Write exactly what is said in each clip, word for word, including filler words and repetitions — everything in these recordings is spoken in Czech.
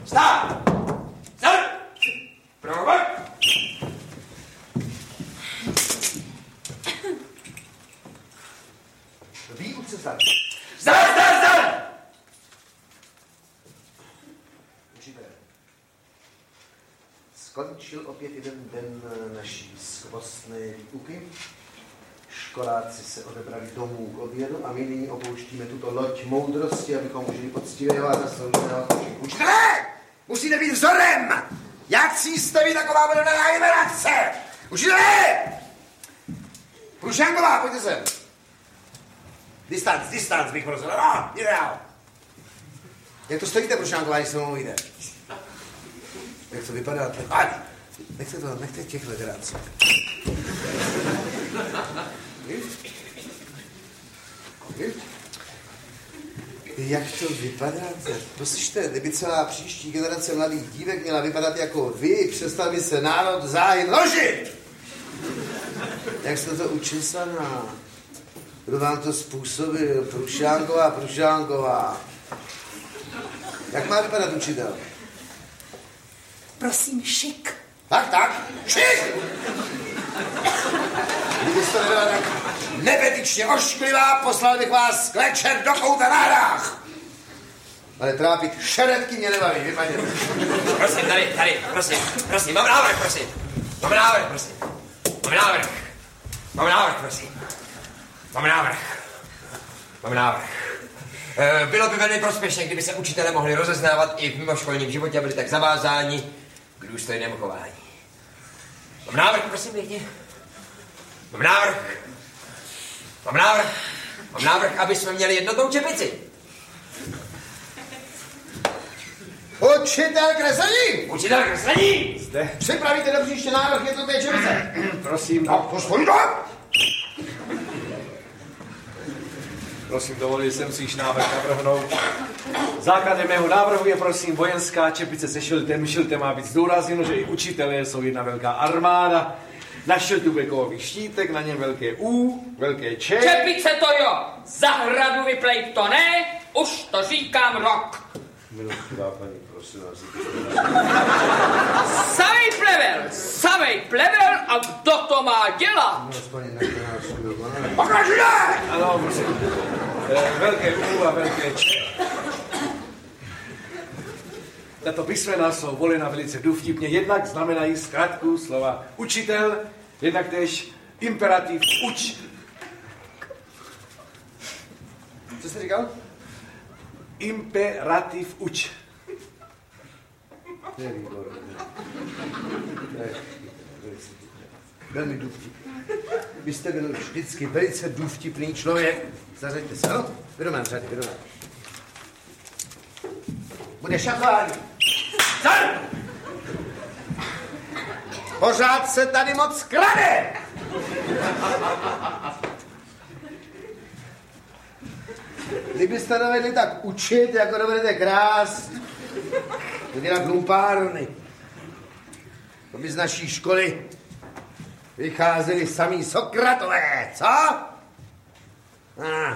Stát! Zad! Provod! Výuce stát. Zdar, zdar, zdar! Učitele. Skončil opět jeden den naší skvostné výuky. Školáci se odebrali domů k obědu a my nyní opouštíme tuto loď moudrosti, abychom užili poctivého a zaslouženého odpočinku. Učitelé! Musíte být vzorem! Jak jste vy, taková bude daná generace! Učitelé! Prušánková, pojďte sem. Distanc, distanc bych prosil. No, jde dál. Jak to stojíte, Prušánková, když se mluvíte? Jak to vypadá? Ať, nechte to, nechte těch legrací. Jak to vypadáte? Poslyšte, kdyby celá příští generace mladých dívek měla vypadat jako vy, přestal by se národ záhy množit. Jak jste to učesaná? Kdo vám to způsobil? Prušánková, Prušánková. Jak má vypadat učitel? Prosím, šik. Tak, tak, šik! Kdybyste nebyla tak nebetyčně ošklivá, poslal bych vás klečet do kouta na hrách. Ale trápit šeretky mě nebaví, vypadněte. Prosím, tady, tady, prosím, prosím, mám návrh, prosím. Mám návrh, prosím. Mám návrh. Mám návrh, prosím. Mám návrh. Mám návrh. E, bylo by velmi prospěšné, kdyby se učitelé mohli rozeznávat i v mimoškolním životě a byli tak zavázáni k důstojnému chování. Mám návrh, prosím, pěkně. Mám návrh. Mám návrh. Mám návrh, aby jsme měli jednotnou čepici. Učitel kreslení! Učitel kreslení! Zde. Připravíte do příště návrh jednotné čepice. Prosím. No, pospojím to! Prosím, dovolil jsem si již návrh navrhnout. Základem mého návrhu je, prosím, vojenská čepice se šiltem. Šiltem má být zdůrazněno, že i učitelé jsou jedna velká armáda. Na šiltu bude kovový štítek, na něm velké U, velké Č. Čepice to jo, zahradu vyplejt to ne, už to říkám rok. Minutku dá, paní, prosím vás. Samej plevel, samej plevel a kdo to má dělat? Pokračujte! Ano, prosím. E, velké U a velké Č. Tato písmena jsou volena velice důvtipně. Jednak znamenají zkrátku slova učitel, jednak též imperativ uč. Co jste říkal? Imperativ uč. To je výborné. Velmi důvtipný. Vy jste byl vždycky velice důvtipný člověk. Zařaďte se, ano? Vyrovnám řady, vyrovnám. Bude šachování. Zar! Pořád se tady moc krade! Kdybyste dovedli tak učit, jako dovedete krást, dělat lumpárny. To by z naší školy vycházeli samý Sokratové, co? Ah.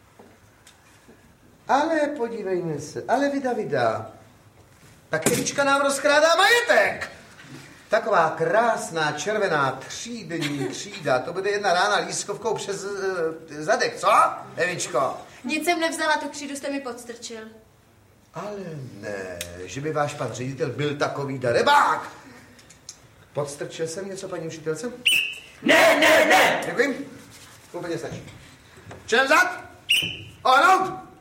Ale podívejme se, ale vida, vida. Tak Elička nám rozkrádá majetek. Taková krásná červená třídenní třída, to bude jedna rána lískovkou přes uh, zadek, co, Evičko? Nic jsem nevzala, tu křídu jste mi podstrčil. Ale ne, že by váš pan ředitel byl takový darebák. Podstrčil jsem něco, paní učitelce? Ne, ne, ne! Děkuji. Úplně stačí. Čem zad? Ohnout!